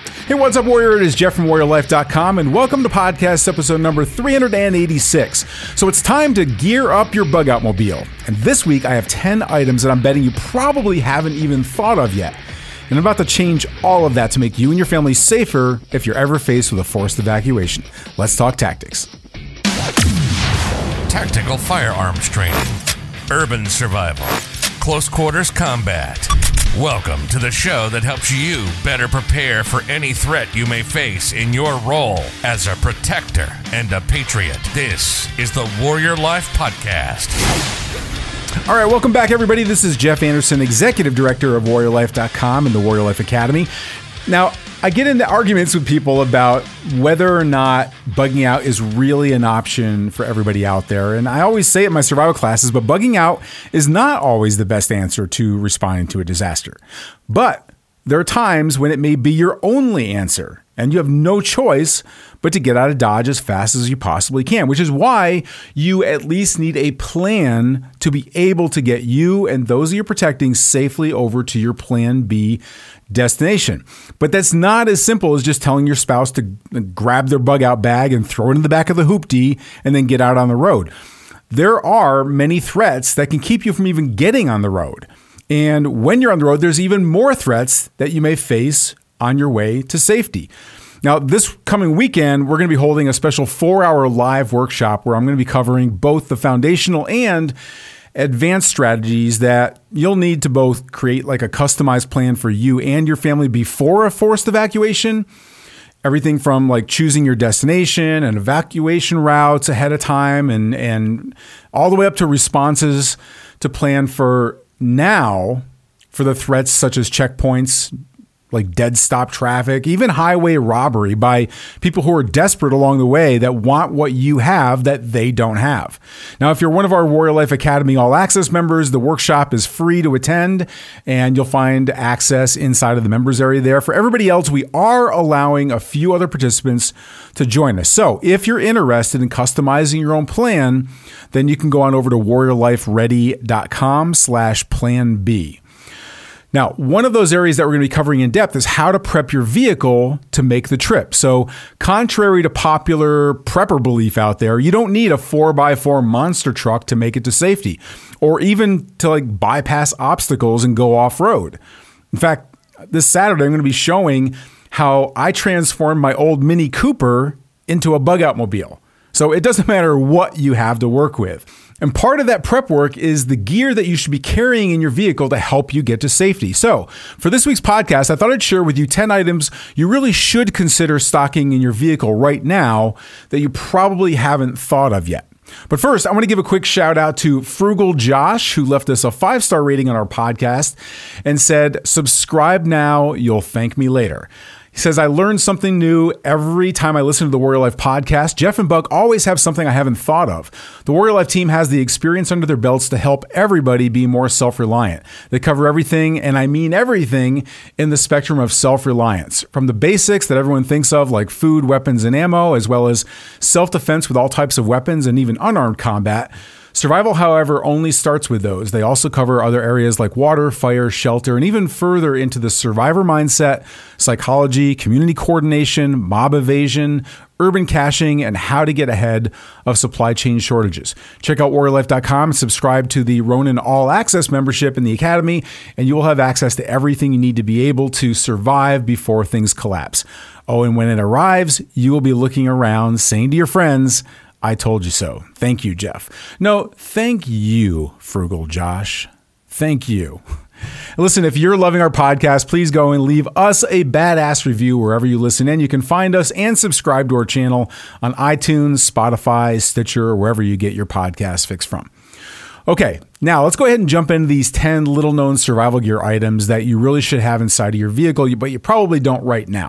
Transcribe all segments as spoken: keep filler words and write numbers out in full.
Hey, what's up, Warrior? It is Jeff from Warrior Life dot com, and welcome to podcast episode number three hundred eighty-six. So it's time to gear up your bug out mobile. And this week, I have ten items that I'm betting you probably haven't even thought of yet. And I'm about to change all of that to make you and your family safer if you're ever faced with a forced evacuation. Let's talk tactics. Tactical firearms training, urban survival, close quarters combat. Welcome to the show that helps you better prepare for any threat you may face in your role as a protector and a patriot. This is the Warrior Life Podcast. All right, welcome back, everybody. This is Jeff Anderson, Executive Director of Warrior Life dot com and the Warrior Life Academy. Now, I get into arguments with people about whether or not bugging out is really an option for everybody out there. And I always say it in my survival classes, but bugging out is not always the best answer to responding to a disaster. But there are times when it may be your only answer, and you have no choice but to get out of Dodge as fast as you possibly can, which is why you at least need a plan to be able to get you and those you're protecting safely over to your Plan B destination. But that's not as simple as just telling your spouse to grab their bug out bag and throw it in the back of the hoopty and then get out on the road. There are many threats that can keep you from even getting on the road. And when you're on the road, there's even more threats that you may face on your way to safety. Now, this coming weekend, we're going to be holding a special four-hour live workshop where I'm going to be covering both the foundational and advanced strategies that you'll need to both create like a customized plan for you and your family before a forced evacuation. Everything from like choosing your destination and evacuation routes ahead of time and, and all the way up to responses to plan for now for the threats such as checkpoints, like dead stop traffic, even highway robbery by people who are desperate along the way that want what you have that they don't have. Now, if you're one of our Warrior Life Academy All Access members, the workshop is free to attend and you'll find access inside of the members area there. For everybody else, we are allowing a few other participants to join us. So if you're interested in customizing your own plan, then you can go on over to warrior life ready dot com slash plan B. Now, one of those areas that we're going to be covering in depth is how to prep your vehicle to make the trip. So contrary to popular prepper belief out there, you don't need a four by four monster truck to make it to safety or even to like bypass obstacles and go off-road. In fact, this Saturday, I'm going to be showing how I transformed my old Mini Cooper into a bug out mobile. So it doesn't matter what you have to work with. And part of that prep work is the gear that you should be carrying in your vehicle to help you get to safety. So for this week's podcast, I thought I'd share with you ten items you really should consider stocking in your vehicle right now that you probably haven't thought of yet. But first, I want to give a quick shout out to Frugal Josh, who left us a five-star rating on our podcast and said, "Subscribe now, you'll thank me later." He says, "I learn something new every time I listen to the Warrior Life podcast. Jeff and Buck always have something I haven't thought of. The Warrior Life team has the experience under their belts to help everybody be more self-reliant. They cover everything, and I mean everything, in the spectrum of self-reliance. From the basics that everyone thinks of, like food, weapons, and ammo, as well as self-defense with all types of weapons and even unarmed combat. Survival, however, only starts with those. They also cover other areas like water, fire, shelter, and even further into the survivor mindset, psychology, community coordination, mob evasion, urban caching, and how to get ahead of supply chain shortages. Check out warrior life dot com and subscribe to the Ronin All Access membership in the Academy, and you will have access to everything you need to be able to survive before things collapse. Oh, and when it arrives, you will be looking around saying to your friends, I told you so. Thank you, Jeff. No, thank you, Frugal Josh. Thank you. Listen, if you're loving our podcast, please go and leave us a badass review wherever you listen in. You can find us and subscribe to our channel on iTunes, Spotify, Stitcher, or wherever you get your podcast fix from. Okay, now let's go ahead and jump into these ten little-known survival gear items that you really should have inside of your vehicle, but you probably don't right now.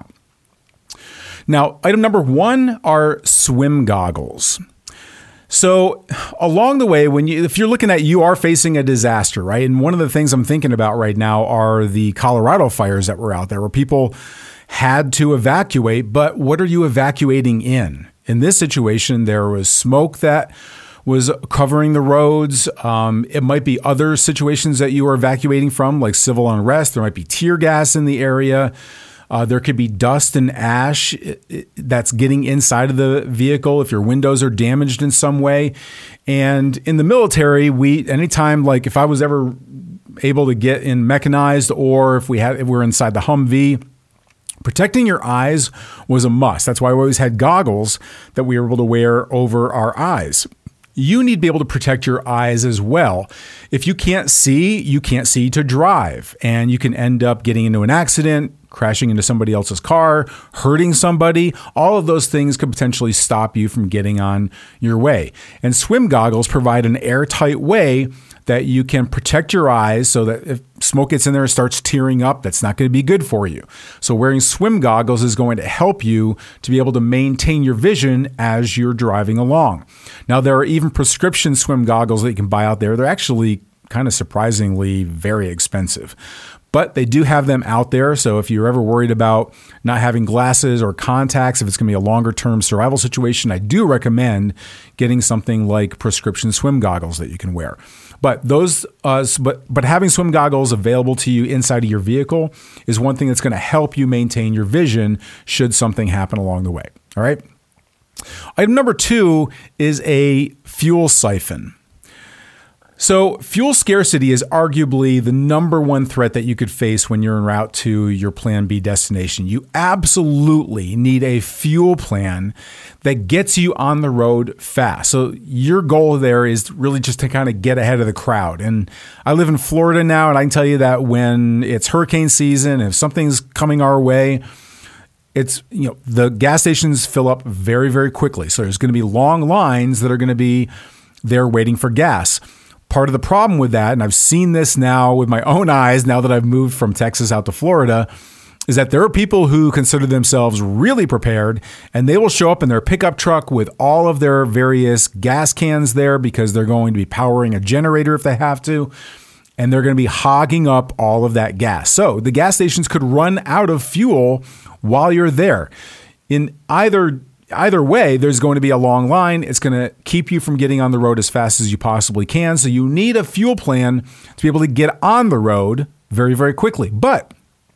Now, item number one are swim goggles. So along the way, when you, if you're looking at, you are facing a disaster, right? And one of the things I'm thinking about right now are the Colorado fires that were out there where people had to evacuate, but what are you evacuating in? In this situation, there was smoke that was covering the roads. Um, it might be other situations that you are evacuating from, like civil unrest. There might be tear gas in the area. Uh, there could be dust and ash that's getting inside of the vehicle if your windows are damaged in some way. And in the military, we anytime, like if I was ever able to get in mechanized, or if we had if we were inside the Humvee, protecting your eyes was a must. That's why we always had goggles that we were able to wear over our eyes. You need to be able to protect your eyes as well. If you can't see, you can't see to drive, and you can end up getting into an accident, crashing into somebody else's car, hurting somebody. All of those things could potentially stop you from getting on your way. And swim goggles provide an airtight way that you can protect your eyes so that if smoke gets in there and starts tearing up, that's not going to be good for you. So wearing swim goggles is going to help you to be able to maintain your vision as you're driving along. Now, there are even prescription swim goggles that you can buy out there. They're actually kind of surprisingly very expensive, but they do have them out there. So if you're ever worried about not having glasses or contacts, if it's going to be a longer term survival situation, I do recommend getting something like prescription swim goggles that you can wear. But those, uh, but but having swim goggles available to you inside of your vehicle is one thing that's going to help you maintain your vision should something happen along the way. All right. Item number two is a fuel siphon. So fuel scarcity is arguably the number one threat that you could face when you're en route to your Plan B destination. You absolutely need a fuel plan that gets you on the road fast. So your goal there is really just to kind of get ahead of the crowd. And I live in Florida now, and I can tell you that when it's hurricane season, if something's coming our way, it's, you know, the gas stations fill up very, very quickly. So there's going to be long lines that are going to be there waiting for gas. Part of the problem with that, and I've seen this now with my own eyes now that I've moved from Texas out to Florida, is that there are people who consider themselves really prepared, and they will show up in their pickup truck with all of their various gas cans there because they're going to be powering a generator if they have to, and they're going to be hogging up all of that gas. So the gas stations could run out of fuel while you're there. In either Either way, there's going to be a long line. It's going to keep you from getting on the road as fast as you possibly can. So you need a fuel plan to be able to get on the road very, very quickly. But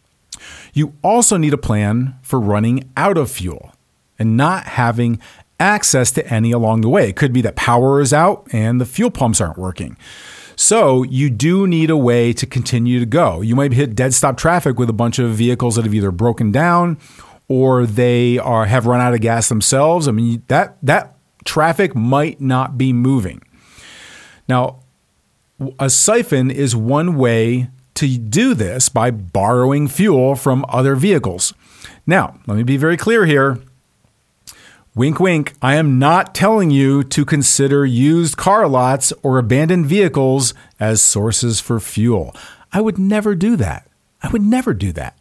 you also need a plan for running out of fuel and not having access to any along the way. It could be that power is out and the fuel pumps aren't working. So you do need a way to continue to go. You might hit dead stop traffic with a bunch of vehicles that have either broken down or they are have run out of gas themselves. I mean, that that traffic might not be moving. Now, a siphon is one way to do this by borrowing fuel from other vehicles. Now, let me be very clear here. Wink, wink. I am not telling you to consider used car lots or abandoned vehicles as sources for fuel. I would never do that. I would never do that.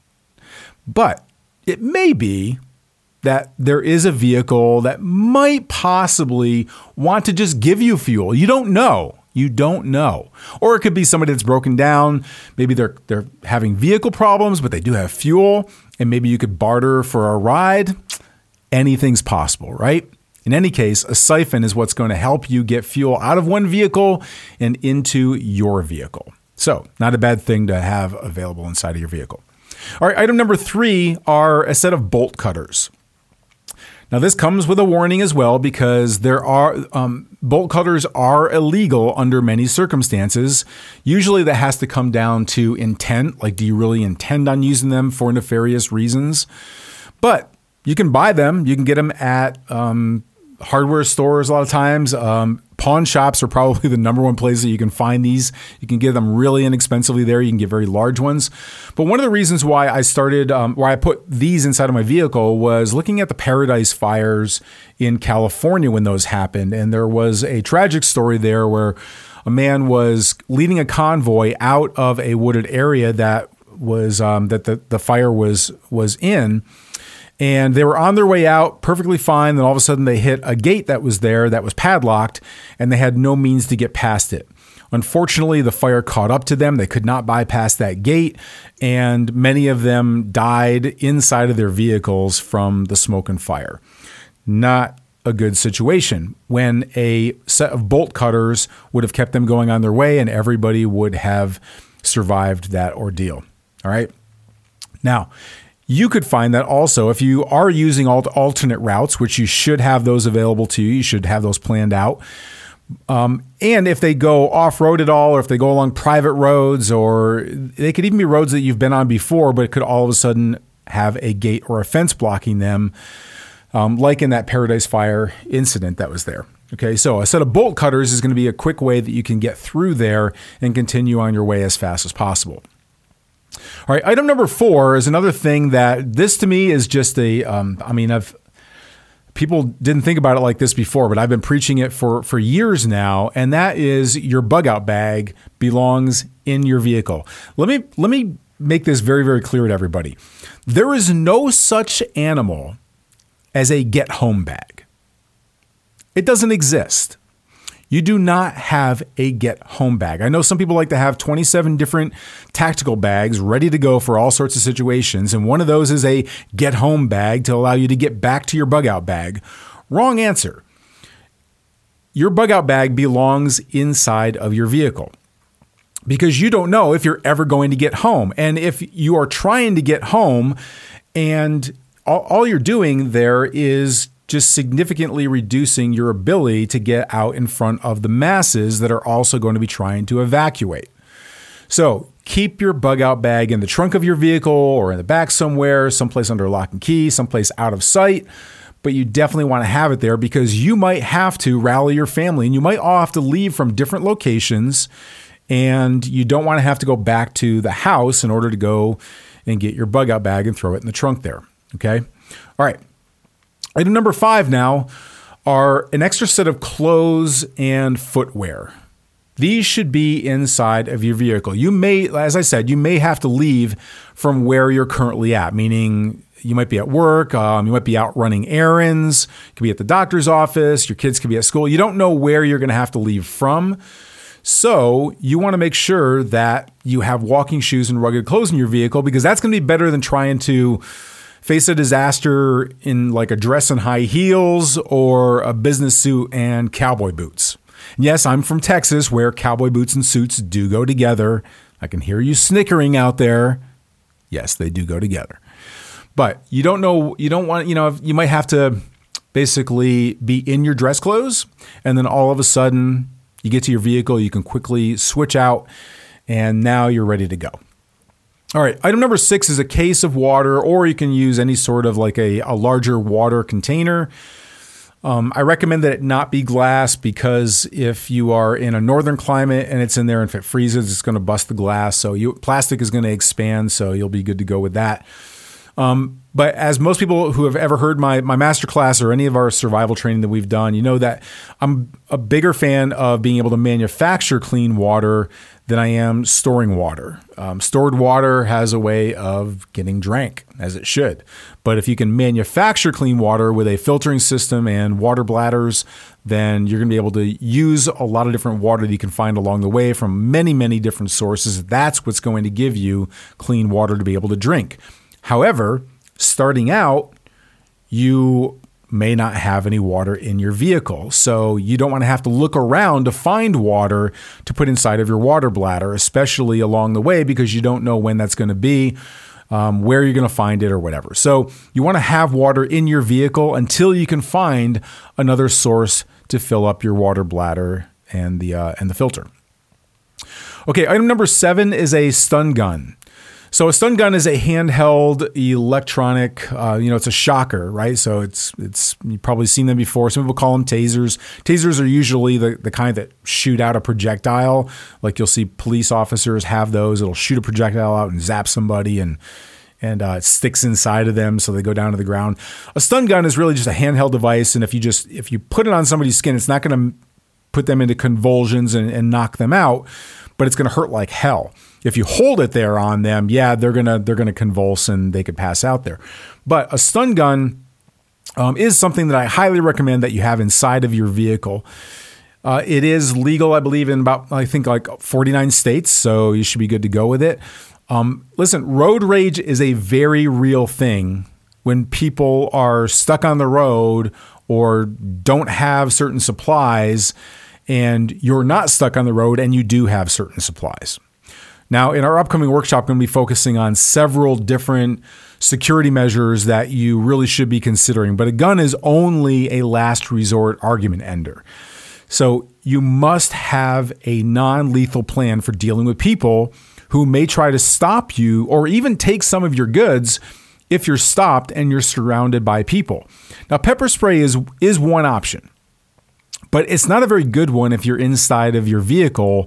But it may be that there is a vehicle that might possibly want to just give you fuel. You don't know. You don't know. Or it could be somebody that's broken down. Maybe they're they're having vehicle problems, but they do have fuel, and maybe you could barter for a ride. Anything's possible, right? In any case, a siphon is what's going to help you get fuel out of one vehicle and into your vehicle. So, not a bad thing to have available inside of your vehicle. All right, item number three are a set of bolt cutters. Now, this comes with a warning as well because there are um, bolt cutters are illegal under many circumstances. Usually that has to come down to intent. Like, do you really intend on using them for nefarious reasons? But you can buy them. You can get them at um, hardware stores a lot of times. Um, pawn shops are probably the number one place that you can find these. You can get them really inexpensively there. You can get very large ones. But one of the reasons why I started, um, why I put these inside of my vehicle was looking at the Paradise fires in California when those happened. And there was a tragic story there where a man was leading a convoy out of a wooded area that was um, that the, the fire was was in. And they were on their way out perfectly fine. Then all of a sudden they hit a gate that was there that was padlocked, and they had no means to get past it. Unfortunately, the fire caught up to them. They could not bypass that gate, and many of them died inside of their vehicles from the smoke and fire. Not a good situation when a set of bolt cutters would have kept them going on their way and everybody would have survived that ordeal. All right. Now, You could find that also if you are using alt- alternate routes, which you should have those available to you. You should have those planned out. Um, and if they go off-road at all, or if they go along private roads, or they could even be roads that you've been on before, but it could all of a sudden have a gate or a fence blocking them, um, like in that Paradise Fire incident that was there. Okay, so a set of bolt cutters is going to be a quick way that you can get through there and continue on your way as fast as possible. All right, item number four is another thing that this to me is just a, um, I mean, I've people didn't think about it like this before, but I've been preaching it for, for years now, and that is your bug out bag belongs in your vehicle. Let me let me make this very, very clear to everybody. There is no such animal as a get home bag. It doesn't exist. You do not have a get home bag. I know some people like to have twenty-seven different tactical bags ready to go for all sorts of situations. And one of those is a get home bag to allow you to get back to your bug out bag. Wrong answer. Your bug out bag belongs inside of your vehicle because you don't know if you're ever going to get home. And if you are trying to get home and all, all you're doing there is just significantly reducing your ability to get out in front of the masses that are also going to be trying to evacuate. So keep your bug out bag in the trunk of your vehicle or in the back somewhere, someplace under lock and key, someplace out of sight. But you definitely want to have it there because you might have to rally your family and you might all have to leave from different locations and you don't want to have to go back to the house in order to go and get your bug out bag and throw it in the trunk there. Okay. All right. Item number five now are an extra set of clothes and footwear. These should be inside of your vehicle. You may, as I said, you may have to leave from where you're currently at, meaning you might be at work, um, you might be out running errands, you could be at the doctor's office, your kids could be at school. You don't know where you're going to have to leave from. So you want to make sure that you have walking shoes and rugged clothes in your vehicle because that's going to be better than trying to face a disaster in like a dress and high heels or a business suit and cowboy boots. And yes, I'm from Texas where cowboy boots and suits do go together. I can hear you snickering out there. Yes, they do go together. But you don't know, you don't want, you know, you might have to basically be in your dress clothes and then all of a sudden you get to your vehicle, you can quickly switch out and now you're ready to go. All right, item number six is a case of water, or you can use any sort of like a, a larger water container. Um, I recommend that it not be glass because if you are in a northern climate and it's in there and if it freezes, it's going to bust the glass. So you, plastic is going to expand, so you'll be good to go with that. Um, but as most people who have ever heard my my masterclass or any of our survival training that we've done, you know that I'm a bigger fan of being able to manufacture clean water than I am storing water. Um, stored water has a way of getting drank, as it should. But if you can manufacture clean water with a filtering system and water bladders, then you're going to be able to use a lot of different water that you can find along the way from many, many different sources. That's what's going to give you clean water to be able to drink. However, starting out, you may not have any water in your vehicle. So you don't want to have to look around to find water to put inside of your water bladder, especially along the way, because you don't know when that's going to be, um, where you're going to find it or whatever. So you want to have water in your vehicle until you can find another source to fill up your water bladder and the, uh, and the filter. Okay, item number seven is a stun gun. So a stun gun is a handheld electronic, uh, you know, it's a shocker, right? So it's, it's, you've probably seen them before. Some people call them tasers. Tasers are usually the, the kind that shoot out a projectile. Like you'll see police officers have those. It'll shoot a projectile out and zap somebody and, and uh, it sticks inside of them. So they go down to the ground. A stun gun is really just a handheld device. And if you just, if you put it on somebody's skin, it's not going to put them into convulsions and, and knock them out, but it's going to hurt like hell. If you hold it there on them, yeah, they're gonna they're gonna convulse and they could pass out there. But a stun gun um, is something that I highly recommend that you have inside of your vehicle. Uh, it is legal, I believe, in about I think like forty-nine states, so you should be good to go with it. Um, listen, road rage is a very real thing when people are stuck on the road or don't have certain supplies, and you're not stuck on the road and you do have certain supplies. Now, in our upcoming workshop, I'm going to be focusing on several different security measures that you really should be considering. But a gun is only a last resort argument ender. So you must have a non-lethal plan for dealing with people who may try to stop you or even take some of your goods if you're stopped and you're surrounded by people. Now, pepper spray is is one option, but it's not a very good one if you're inside of your vehicle,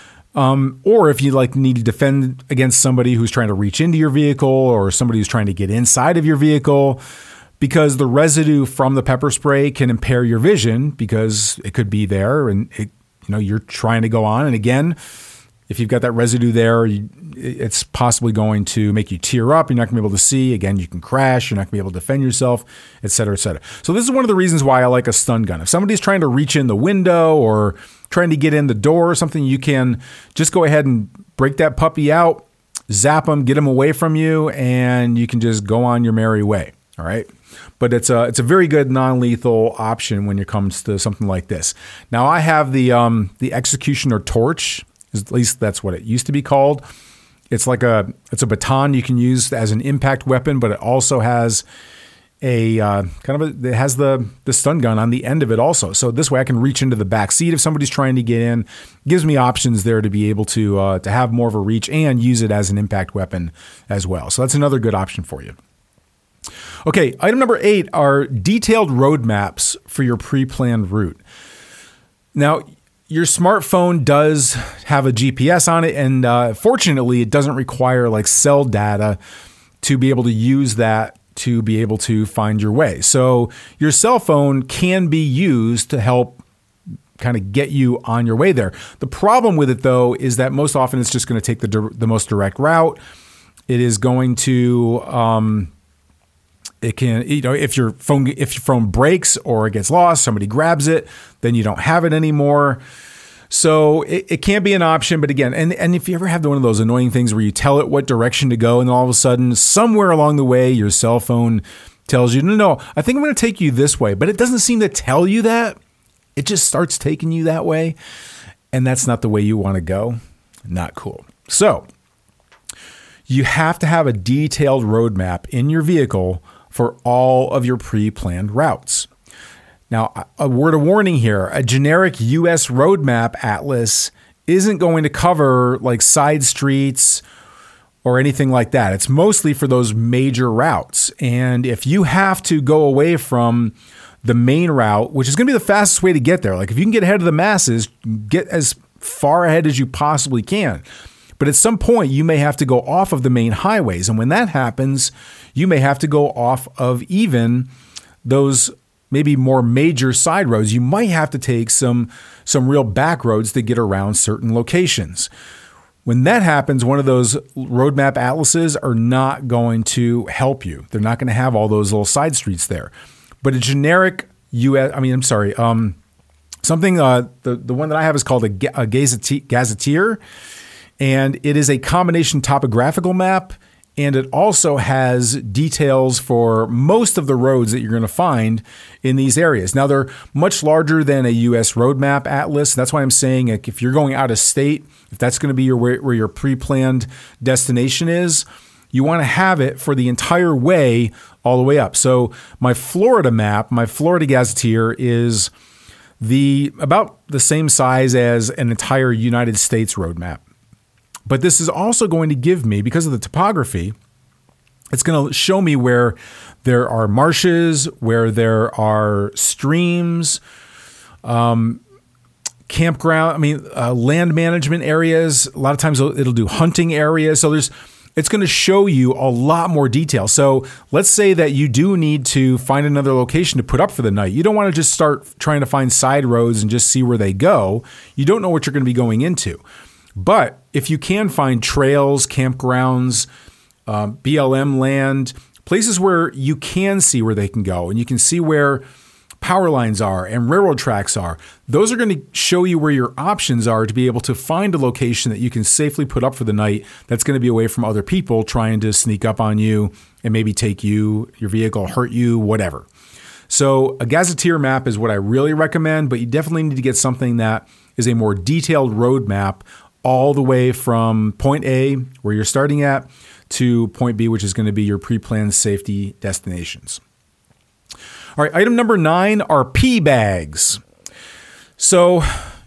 um, or if you like need to defend against somebody who's trying to reach into your vehicle or somebody who's trying to get inside of your vehicle, because the residue from the pepper spray can impair your vision because it could be there and it, you know, you're trying to go on. And again, if you've got that residue there, you, it's possibly going to make you tear up. You're not going to be able to see. Again, you can crash. You're not going to be able to defend yourself, et cetera, et cetera. So this is one of the reasons why I like a stun gun. If somebody's trying to reach in the window or trying to get in the door or something, you can just go ahead and break that puppy out, zap them, get them away from you, and you can just go on your merry way. All right. But it's a it's a very good non-lethal option when it comes to something like this. Now I have the um, the Executioner Torch. At least that's what it used to be called. It's like a it's a baton you can use as an impact weapon, but it also has a uh, kind of a, it has the the stun gun on the end of it also. So this way I can reach into the back seat if somebody's trying to get in. It gives me options there to be able to uh, to have more of a reach and use it as an impact weapon as well. So that's another good option for you. Okay, item number eight are detailed roadmaps for your pre-planned route. Now, your smartphone does have a G P S on it, and uh, fortunately, it doesn't require like cell data to be able to use that to be able to find your way. So your cell phone can be used to help kind of get you on your way there. The problem with it, though, is that most often it's just going to take the the most direct route. It is going to um, It can, you know, if your phone if your phone breaks or it gets lost, somebody grabs it, then you don't have it anymore. So it, it can be an option, but again, and, and if you ever have one of those annoying things where you tell it what direction to go, and all of a sudden, somewhere along the way, your cell phone tells you, no, no, I think I'm going to take you this way, but it doesn't seem to tell you that. It just starts taking you that way, and that's not the way you want to go. Not cool. So you have to have a detailed roadmap in your vehicle for all of your pre-planned routes. Now, a word of warning here, a generic U S roadmap atlas isn't going to cover like side streets or anything like that. It's mostly for those major routes. And if you have to go away from the main route, which is going to be the fastest way to get there, like if you can get ahead of the masses, get as far ahead as you possibly can. But at some point, you may have to go off of the main highways. And when that happens, you may have to go off of even those maybe more major side roads. You might have to take some, some real back roads to get around certain locations. When that happens, one of those roadmap atlases are not going to help you. They're not going to have all those little side streets there. But a generic U S, I mean, I'm sorry, um, something, uh, the, the one that I have is called a, a gazetteer. And it is a combination topographical map, and it also has details for most of the roads that you're going to find in these areas. Now, they're much larger than a U S roadmap atlas. That's why I'm saying if you're going out of state, if that's going to be your where, where your pre-planned destination is, you want to have it for the entire way all the way up. So my Florida map, my Florida gazetteer is the about the same size as an entire United States roadmap. But this is also going to give me, because of the topography, it's going to show me where there are marshes, where there are streams, um, campground, I mean, uh, land management areas. A lot of times it'll, it'll do hunting areas. So there's, it's going to show you a lot more detail. So let's say that you do need to find another location to put up for the night. You don't want to just start trying to find side roads and just see where they go. You don't know what you're going to be going into. But if you can find trails, campgrounds, um, B L M land, places where you can see where they can go and you can see where power lines are and railroad tracks are, those are going to show you where your options are to be able to find a location that you can safely put up for the night that's going to be away from other people trying to sneak up on you and maybe take you, your vehicle, hurt you, whatever. So a gazetteer map is what I really recommend, but you definitely need to get something that is a more detailed roadmap all the way from point A, where you're starting at, to point B, which is going to be your pre-planned safety destinations. All right, item number nine are pee bags. So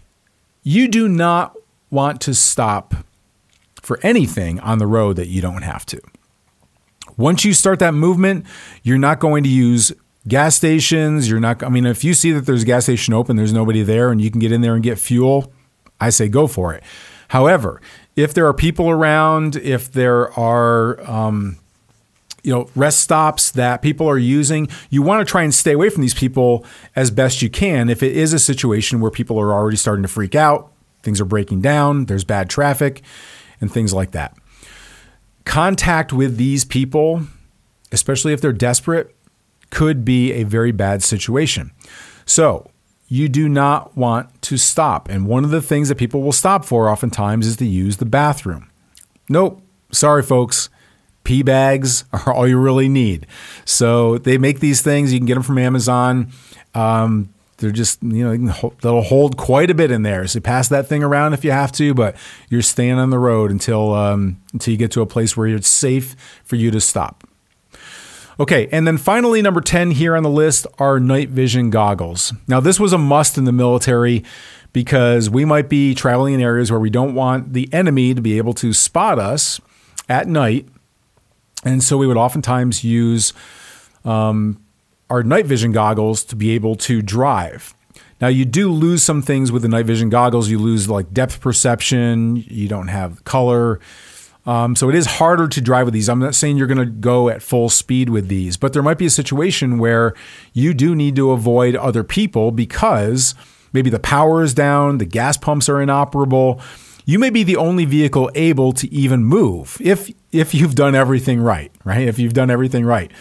you do not want to stop for anything on the road that you don't have to. Once you start that movement, you're not going to use gas stations. You're not, I mean, if you see that there's a gas station open, there's nobody there and you can get in there and get fuel, I say go for it. However, if there are people around, if there are, um, you know, rest stops that people are using, you want to try and stay away from these people as best you can. If it is a situation where people are already starting to freak out, things are breaking down, there's bad traffic and things like that. Contact with these people, especially if they're desperate, could be a very bad situation. So you do not want to stop. And one of the things that people will stop for oftentimes is to use the bathroom. Nope. Sorry, folks. Pee bags are all you really need. So they make these things. You can get them from Amazon. Um, they're just, you know, they'll hold quite a bit in there. So pass that thing around if you have to, but you're staying on the road until um, until you get to a place where it's safe for you to stop. Okay, and then finally, number ten here on the list are night vision goggles. Now, this was a must in the military because we might be traveling in areas where we don't want the enemy to be able to spot us at night. And so we would oftentimes use um, our night vision goggles to be able to drive. Now, you do lose some things with the night vision goggles. You lose like depth perception. You don't have color. Um, so it is harder to drive with these. I'm not saying you're going to go at full speed with these, but there might be a situation where you do need to avoid other people because maybe the power is down, the gas pumps are inoperable. You may be the only vehicle able to even move if if you've done everything right, right? If you've done everything right.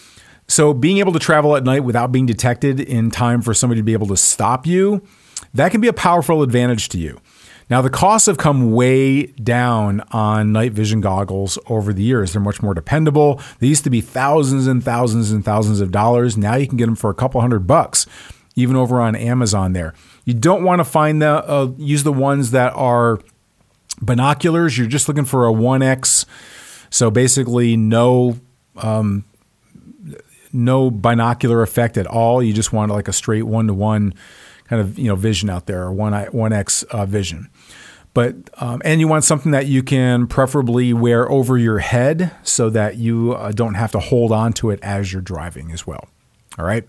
So being able to travel at night without being detected in time for somebody to be able to stop you, that can be a powerful advantage to you. Now, the costs have come way down on night vision goggles over the years. They're much more dependable. They used to be thousands and thousands and thousands of dollars. Now you can get them for a couple hundred bucks, even over on Amazon there. You don't want to find the uh, use the ones that are binoculars. You're just looking for a one X. So basically no um, no binocular effect at all. You just want like a straight one-to-one kind of, you know, vision out there, or one one X uh, vision. But um, and you want something that you can preferably wear over your head so that you uh, don't have to hold on to it as you're driving as well. All right.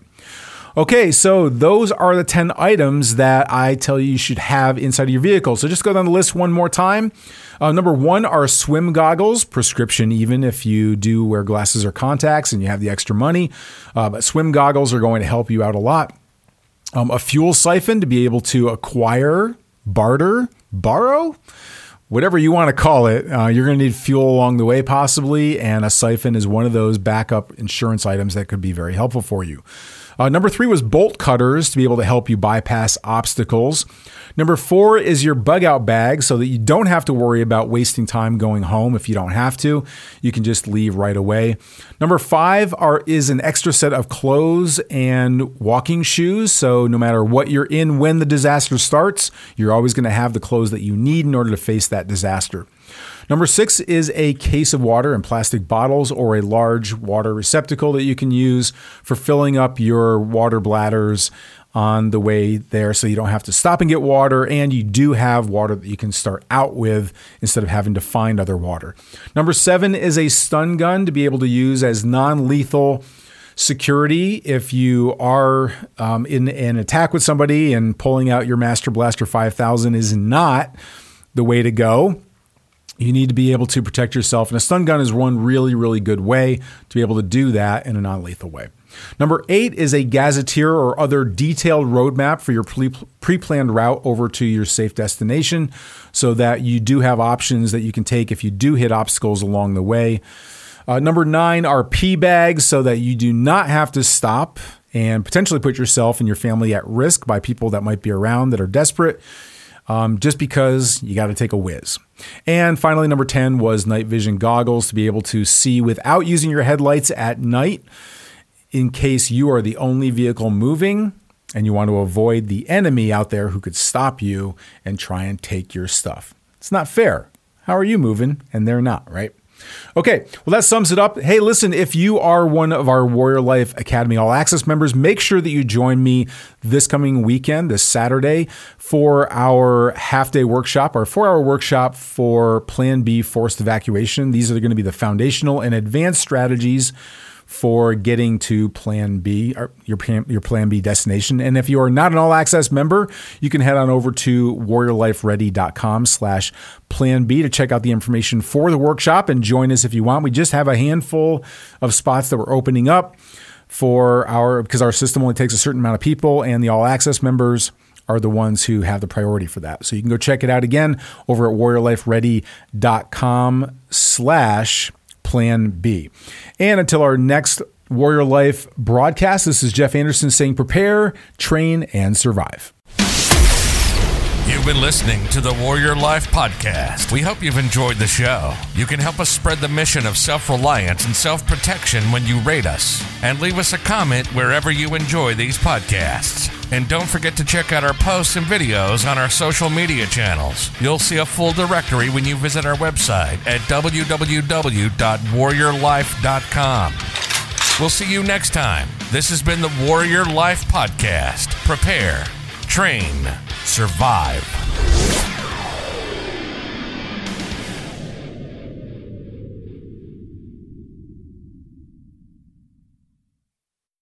Okay, so those are the ten items that I tell you you should have inside of your vehicle. So just go down the list one more time. Uh, number one are swim goggles, prescription even if you do wear glasses or contacts and you have the extra money. Uh, but swim goggles are going to help you out a lot. Um, a fuel siphon to be able to acquire, barter, borrow, whatever you want to call it. Uh, you're going to need fuel along the way possibly, and a siphon is one of those backup insurance items that could be very helpful for you. Uh, number three was bolt cutters to be able to help you bypass obstacles. Number four is your bug out bag so that you don't have to worry about wasting time going home if you don't have to. You can just leave right away. Number five are is an extra set of clothes and walking shoes. So no matter what you're in when the disaster starts, you're always going to have the clothes that you need in order to face that disaster. Number six is a case of water in plastic bottles or a large water receptacle that you can use for filling up your water bladders on the way there so you don't have to stop and get water, and you do have water that you can start out with instead of having to find other water. Number seven is a stun gun to be able to use as non-lethal security if you are um, in an attack with somebody, and pulling out your Master Blaster five thousand is not the way to go. You need to be able to protect yourself, and a stun gun is one really, really good way to be able to do that in a non-lethal way. Number eight is a gazetteer or other detailed roadmap for your pre-planned route over to your safe destination so that you do have options that you can take if you do hit obstacles along the way. Uh, number nine are pee bags so that you do not have to stop and potentially put yourself and your family at risk by people that might be around that are desperate. Um, just because you got to take a whiz. And finally, number ten was night vision goggles to be able to see without using your headlights at night in case you are the only vehicle moving and you want to avoid the enemy out there who could stop you and try and take your stuff. It's not fair. How are you moving? And they're not, right? Okay, well, that sums it up. Hey, listen, if you are one of our Warrior Life Academy All Access members, make sure that you join me this coming weekend, this Saturday, for our half-day workshop, our four-hour workshop for Plan B forced evacuation. These are going to be the foundational and advanced strategies for getting to Plan B, your plan, your Plan B destination. And if you are not an All Access member, you can head on over to warriorlifeready.com slash Plan B to check out the information for the workshop and join us if you want. We just have a handful of spots that we're opening up for our, because our system only takes a certain amount of people, and the All Access members are the ones who have the priority for that. So you can go check it out again over at warriorlifeready.com slash Plan B. And until our next Warrior Life broadcast, this is Jeff Anderson saying prepare, train, and survive. You've been listening to the Warrior Life Podcast. We hope you've enjoyed the show. You can help us spread the mission of self-reliance and self-protection when you rate us. And leave us a comment wherever you enjoy these podcasts. And don't forget to check out our posts and videos on our social media channels. You'll see a full directory when you visit our website at w w w dot warrior life dot com. We'll see you next time. This has been the Warrior Life Podcast. Prepare, train, survive.